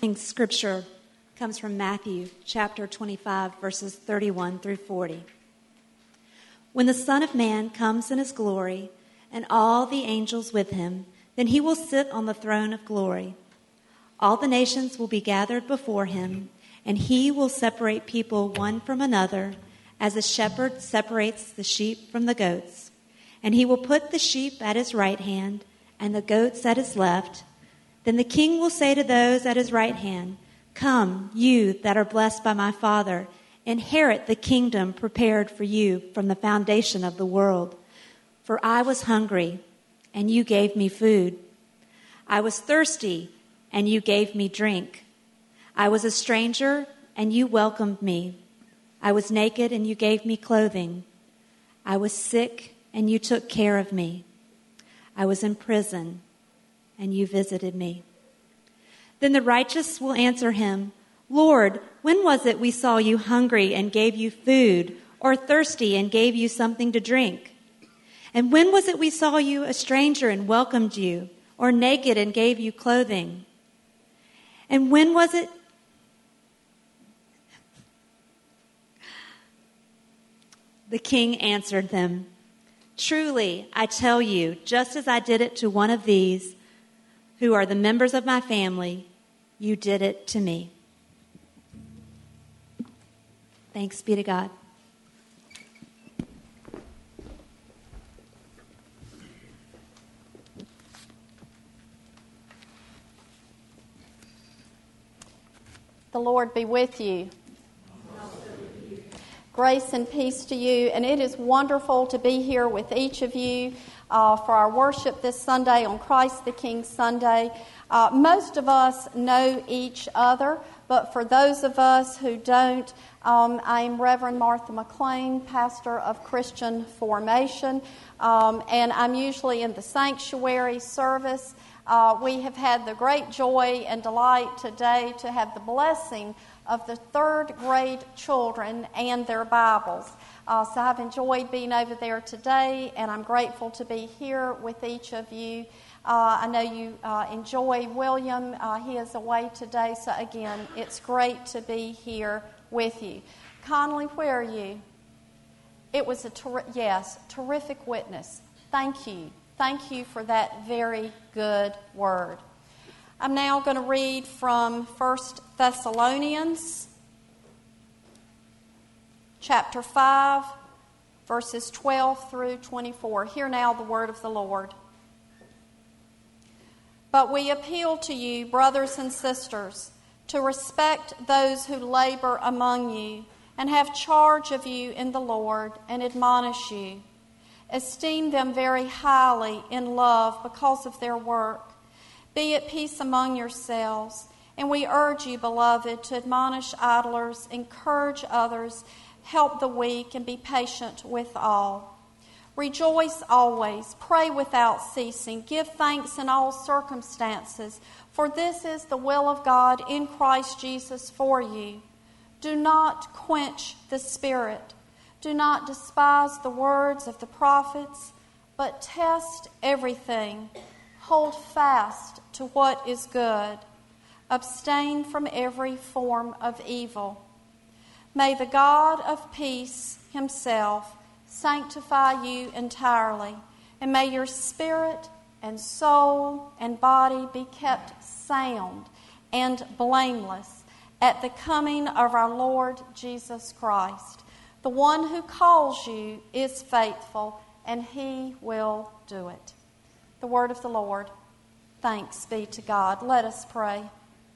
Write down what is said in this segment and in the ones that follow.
Scripture comes from Matthew chapter 25, verses 31 through 40. When the Son of Man comes in his glory, and all the angels with him, then he will sit on the throne of glory. All the nations will be gathered before him, and he will separate people one from another, as a shepherd separates the sheep from the goats. And he will put the sheep at his right hand, and the goats at his left. Then the king will say to those at his right hand, "Come, you that are blessed by my Father, inherit the kingdom prepared for you from the foundation of the world. For I was hungry, and you gave me food. I was thirsty, and you gave me drink. I was a stranger, and you welcomed me. I was naked, and you gave me clothing. I was sick, and you took care of me. I was in prison, and you visited me." Then the righteous will answer him, "Lord, when was it we saw you hungry and gave you food, or thirsty and gave you something to drink? And when was it we saw you a stranger and welcomed you, or naked and gave you clothing? And when was it?" The king answered them, "Truly, I tell you, just as I did it to one of these, who are the members of my family, you did it to me." Thanks be to God. The Lord be with you. Grace and peace to you. And it is wonderful to be here with each of you for our worship this Sunday on Christ the King Sunday. Most of us know each other, but for those of us who don't, I'm Reverend Martha McLean, pastor of Christian Formation, and I'm usually in the sanctuary service. We have had the great joy and delight today to have the blessing of the third grade children and their Bibles. So I've enjoyed being over there today, and I'm grateful to be here with each of you. I know you enjoy William. He is away today, so again, it's great to be here with you. Conley, where are you? It was a terrific witness. Thank you. Thank you for that very good word. I'm now going to read from 1 Thessalonians chapter 5, verses 12 through 24. Hear now the word of the Lord. "But we appeal to you, brothers and sisters, to respect those who labor among you and have charge of you in the Lord and admonish you. Esteem them very highly in love because of their work. Be at peace among yourselves. And we urge you, beloved, to admonish idlers, encourage others, help the weak, and be patient with all. Rejoice always, pray without ceasing, give thanks in all circumstances, for this is the will of God in Christ Jesus for you. Do not quench the Spirit. Do not despise the words of the prophets, but test everything. Hold fast to what is good. Abstain from every form of evil. May the God of peace himself sanctify you entirely, and may your spirit and soul and body be kept sound and blameless at the coming of our Lord Jesus Christ. The one who calls you is faithful, and he will do it." The word of the Lord. Thanks be to God. Let us pray.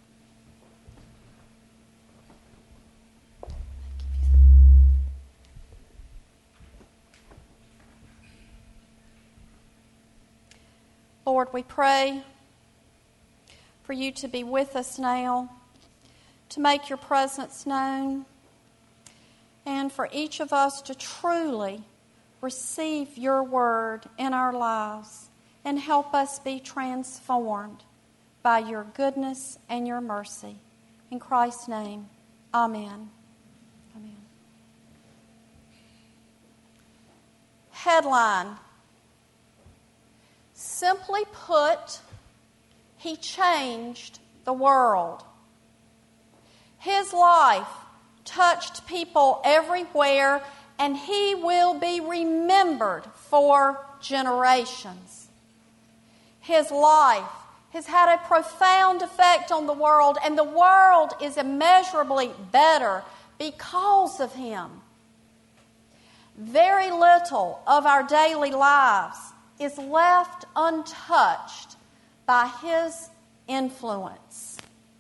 Lord, we pray for you to be with us now, to make your presence known, and for each of us to truly receive your word in our lives and help us be transformed by your goodness and your mercy. In Christ's name, amen. Amen. Headline: Simply put, he changed the world. His life touched people everywhere, and he will be remembered for generations. His life has had a profound effect on the world, and the world is immeasurably better because of him. Very little of our daily lives is left untouched by his influence.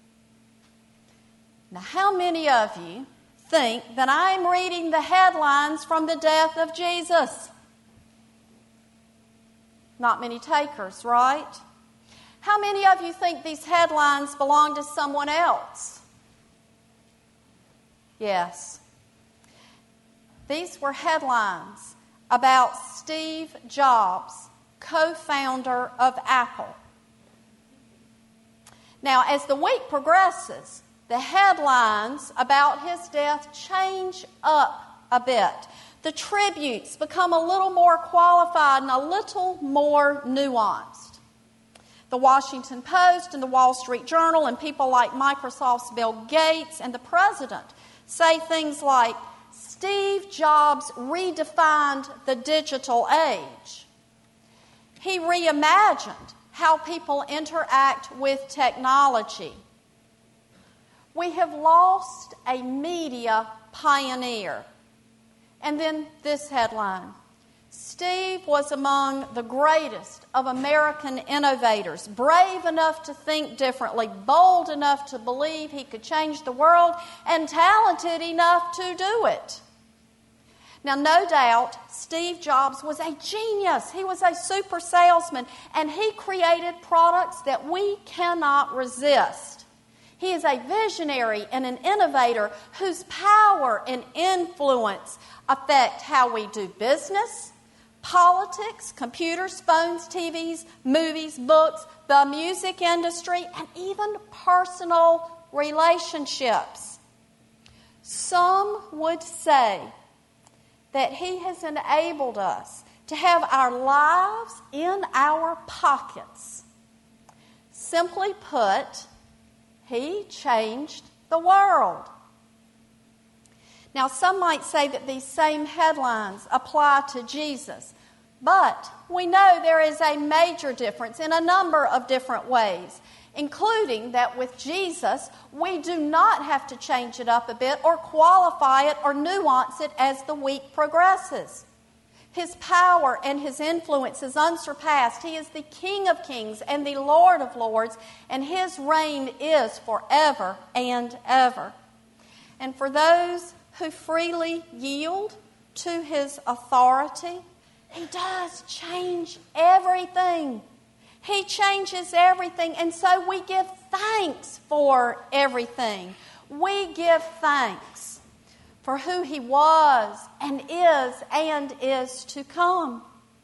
Now, how many of you think that I'm reading the headlines from the death of Jesus? Not many takers, right? How many of you think these headlines belong to someone else? Yes. These were headlines about Steve Jobs, co-founder of Apple. Now, as the week progresses, the headlines about his death change up a bit. The tributes become a little more qualified and a little more nuanced. The Washington Post and the Wall Street Journal and people like Microsoft's Bill Gates and the president say things like, Steve Jobs redefined the digital age. He reimagined how people interact with technology. We have lost a media pioneer. And then this headline, Steve was among the greatest of American innovators, brave enough to think differently, bold enough to believe he could change the world, and talented enough to do it. Now, no doubt, Steve Jobs was a genius. He was a super salesman, and he created products that we cannot resist. He is a visionary and an innovator whose power and influence affect how we do business, politics, computers, phones, TVs, movies, books, the music industry, and even personal relationships. Some would say that he has enabled us to have our lives in our pockets. Simply put, he changed the world. Now, some might say that these same headlines apply to Jesus, but we know there is a major difference in a number of different ways, including that with Jesus, we do not have to change it up a bit or qualify it or nuance it as the week progresses. His power and his influence is unsurpassed. He is the King of Kings and the Lord of Lords, and his reign is forever and ever. And for those who freely yield to his authority, he does change everything. He changes everything, and so we give thanks for everything. We give thanks for who he was and is to come.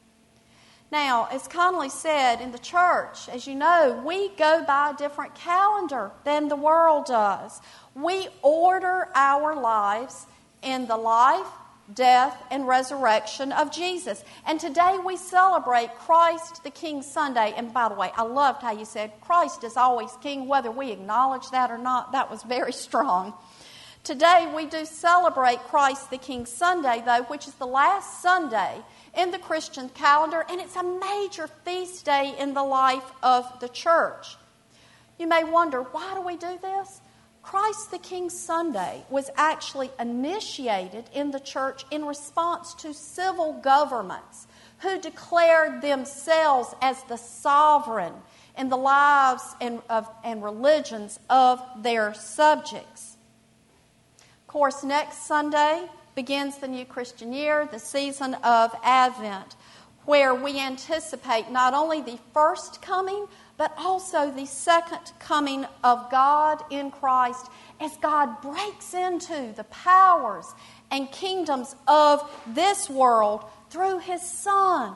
Now, as Conley said, in the church, as you know, we go by a different calendar than the world does. We order our lives in the life, death, and resurrection of Jesus. And today we celebrate Christ the King Sunday. And by the way, I loved how you said Christ is always King, whether we acknowledge that or not. That was very strong. Today we do celebrate Christ the King Sunday, though, which is the last Sunday in the Christian calendar, and it's a major feast day in the life of the church. You may wonder, why do we do this? Christ the King Sunday was actually initiated in the church in response to civil governments who declared themselves as the sovereign in the lives and religions of their subjects. Of course, next Sunday begins the new Christian year, the season of Advent, where we anticipate not only the first coming, but also the second coming of God in Christ as God breaks into the powers and kingdoms of this world through his Son,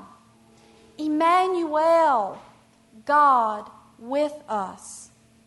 Emmanuel, God with us.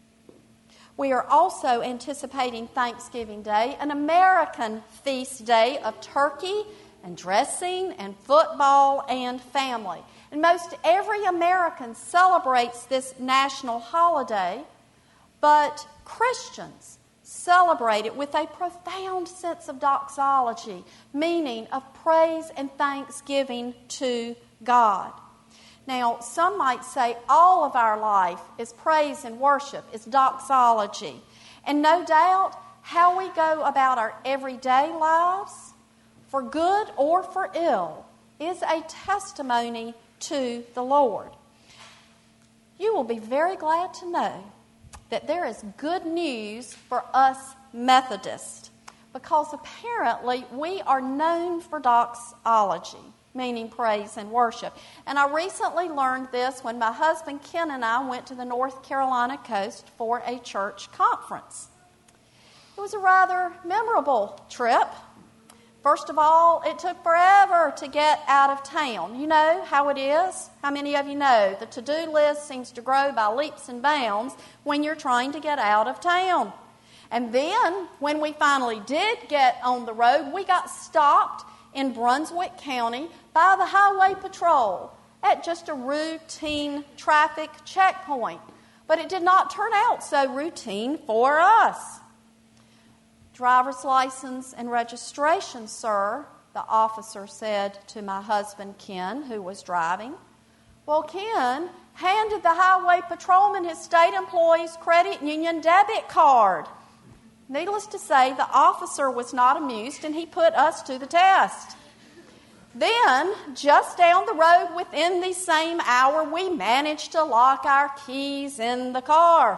We are also anticipating Thanksgiving Day, an American feast day of turkey and dressing and football and family. And most every American celebrates this national holiday, but Christians celebrate it with a profound sense of doxology, meaning of praise and thanksgiving to God. Now, some might say all of our life is praise and worship, is doxology. And no doubt, how we go about our everyday lives, for good or for ill, is a testimony to the Lord. You will be very glad to know that there is good news for us Methodists, because apparently we are known for doxology, meaning praise and worship. And I recently learned this when my husband Ken and I went to the North Carolina coast for a church conference. It was a rather memorable trip. First of all, it took forever to get out of town. You know how it is? How many of you know the to-do list seems to grow by leaps and bounds when you're trying to get out of town? And then, when we finally did get on the road, we got stopped in Brunswick County by the Highway Patrol at just a routine traffic checkpoint. But it did not turn out so routine for us. "Driver's license and registration, sir," the officer said to my husband Ken, who was driving. Well, Ken handed the highway patrolman his state employee's credit union debit card. Needless to say, the officer was not amused, and he put us to the test. Then, just down the road within the same hour, we managed to lock our keys in the car.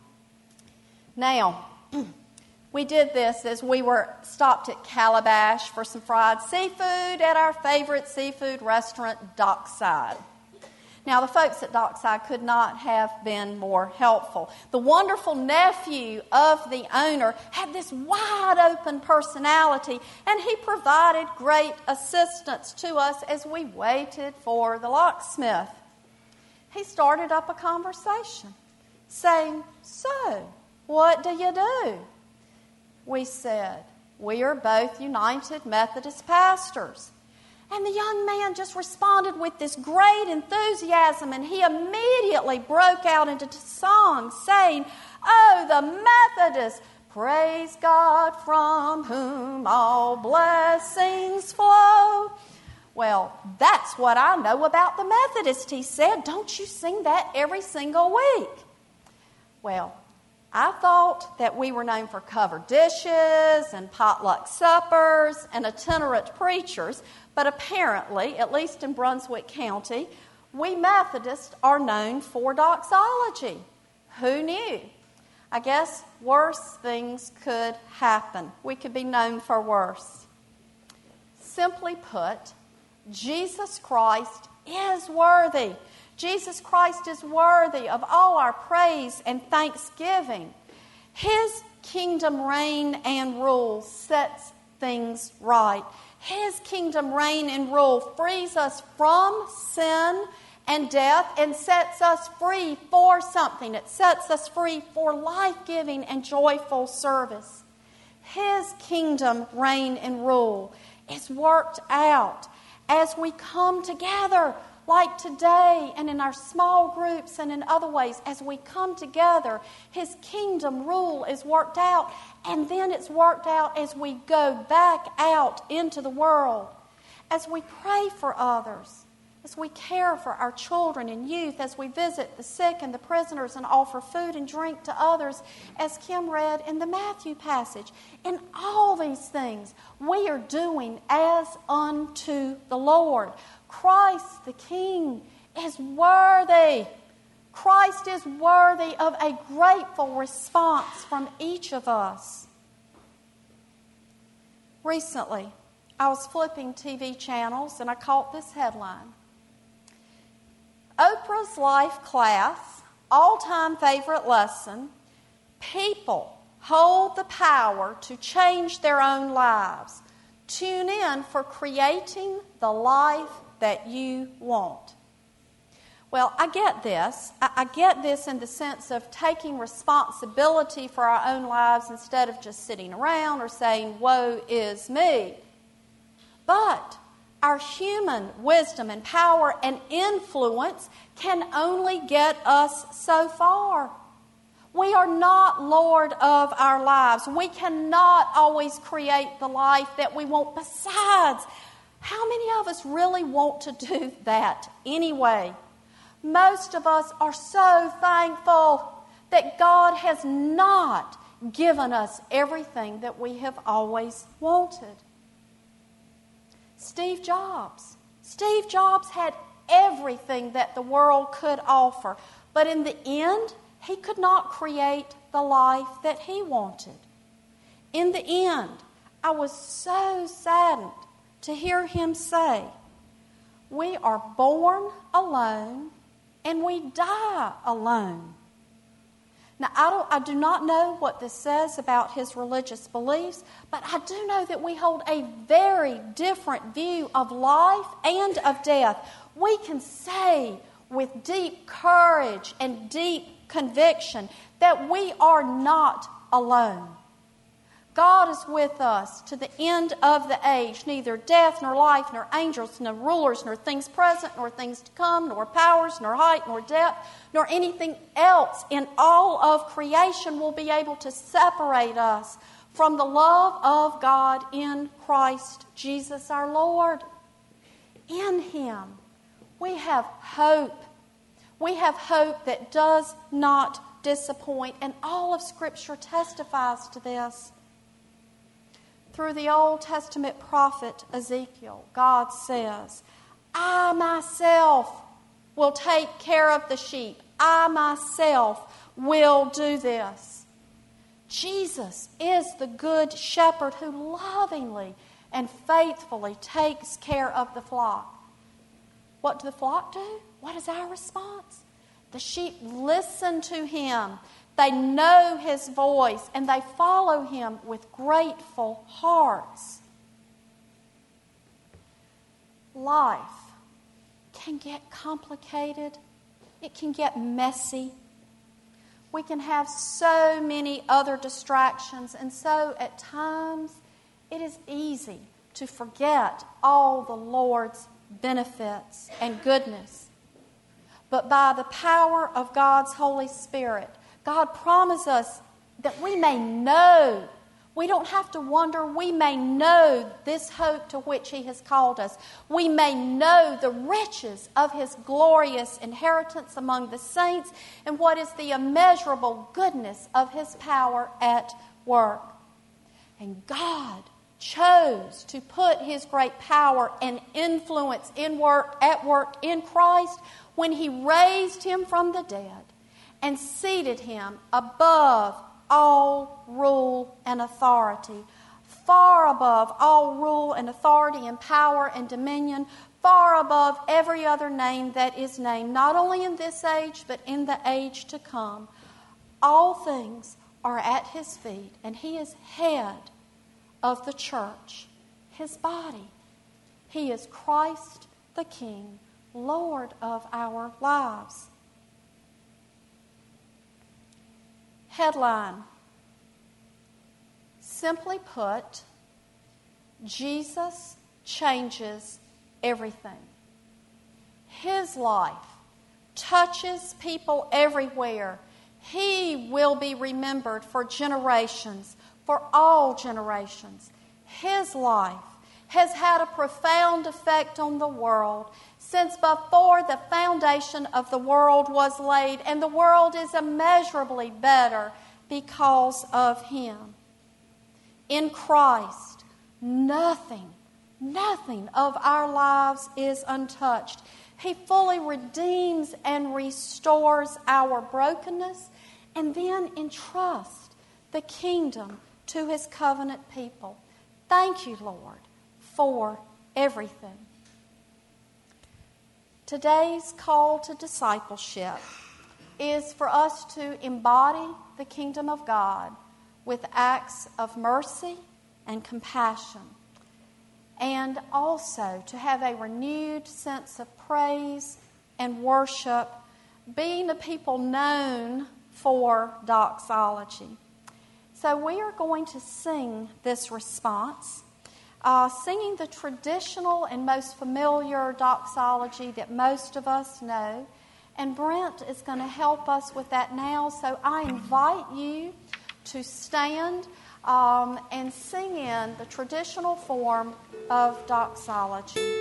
Now, we did this as we were stopped at Calabash for some fried seafood at our favorite seafood restaurant, Dockside. Now, the folks at Dockside could not have been more helpful. The wonderful nephew of the owner had this wide-open personality, and he provided great assistance to us as we waited for the locksmith. He started up a conversation, saying, "So, what do you do?" We said, "We are both United Methodist pastors." And the young man just responded with this great enthusiasm, and he immediately broke out into song, saying, "Oh, the Methodists, praise God from whom all blessings flow." "Well, that's what I know about the Methodists," he said. "Don't you sing that every single week?" Well, I thought that we were known for covered dishes and potluck suppers and itinerant preachers, but apparently, at least in Brunswick County, we Methodists are known for doxology. Who knew? I guess worse things could happen. We could be known for worse. Simply put, Jesus Christ is worthy. Jesus Christ is worthy of all our praise and thanksgiving. His kingdom reign and rule sets things right. His kingdom reign and rule frees us from sin and death and sets us free for something. It sets us free for life-giving and joyful service. His kingdom reign and rule is worked out as we come together, like today and in our small groups and in other ways. As we come together, His kingdom rule is worked out, and then it's worked out as we go back out into the world, as we pray for others, as we care for our children and youth, as we visit the sick and the prisoners and offer food and drink to others, as Kim read in the Matthew passage. In all these things, we are doing as unto the Lord. Christ the King is worthy. Christ is worthy of a grateful response from each of us. Recently, I was flipping TV channels and I caught this headline. Oprah's life class, all-time favorite lesson, people hold the power to change their own lives. Tune in for creating the life that you want. Well, I get this. I get this in the sense of taking responsibility for our own lives instead of just sitting around or saying, "Woe is me." But our human wisdom and power and influence can only get us so far. We are not Lord of our lives. We cannot always create the life that we want. Besides, how many of us really want to do that anyway? Most of us are so thankful that God has not given us everything that we have always wanted. Steve Jobs had everything that the world could offer, but in the end, he could not create the life that he wanted. In the end, I was so saddened to hear him say, "We are born alone and we die alone." Now, I do not know what this says about his religious beliefs, but I do know that we hold a very different view of life and of death. We can say with deep courage and deep conviction that we are not alone. God is with us to the end of the age. Neither death, nor life, nor angels, nor rulers, nor things present, nor things to come, nor powers, nor height, nor depth, nor anything else in all of creation will be able to separate us from the love of God in Christ Jesus our Lord. In Him, we have hope. We have hope that does not disappoint, and all of Scripture testifies to this. Through the Old Testament prophet Ezekiel, God says, "I myself will take care of the sheep. I myself will do this." Jesus is the good shepherd who lovingly and faithfully takes care of the flock. What do the flock do? What is our response? The sheep listen to Him. They know His voice and they follow Him with grateful hearts. Life can get complicated. It can get messy. We can have so many other distractions, and so at times it is easy to forget all the Lord's benefits and goodness. But by the power of God's Holy Spirit, God promises us that we may know. We don't have to wonder. We may know this hope to which He has called us. We may know the riches of His glorious inheritance among the saints and what is the immeasurable goodness of His power at work. And God chose to put His great power and influence at work in Christ when He raised Him from the dead and seated Him above all rule and authority, far above all rule and authority and power and dominion, far above every other name that is named, not only in this age, but in the age to come. All things are at His feet, and He is head of the church, His body. He is Christ the King, Lord of our lives. Headline: simply put, Jesus changes everything. His life touches people everywhere. He will be remembered for generations, for all generations. His life has had a profound effect on the world since before the foundation of the world was laid, and the world is immeasurably better because of Him. In Christ, nothing of our lives is untouched. He fully redeems and restores our brokenness, and then entrusts the kingdom to His covenant people. Thank you, Lord, for everything. Today's call to discipleship is for us to embody the kingdom of God with acts of mercy and compassion, and also to have a renewed sense of praise and worship, being a people known for doxology. So we are going to sing this response, singing the traditional and most familiar doxology that most of us know. And Brent is going to help us with that now. So I invite you to stand and sing in the traditional form of doxology.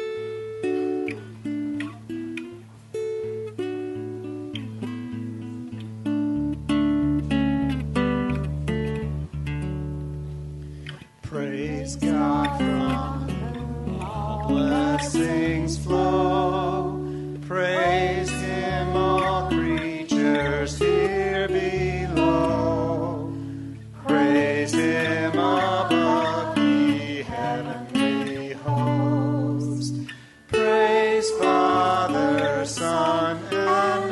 Praise God from whom all blessings flow. Praise Him, all creatures here below. Praise Him above the heavenly host. Praise Father, Son, and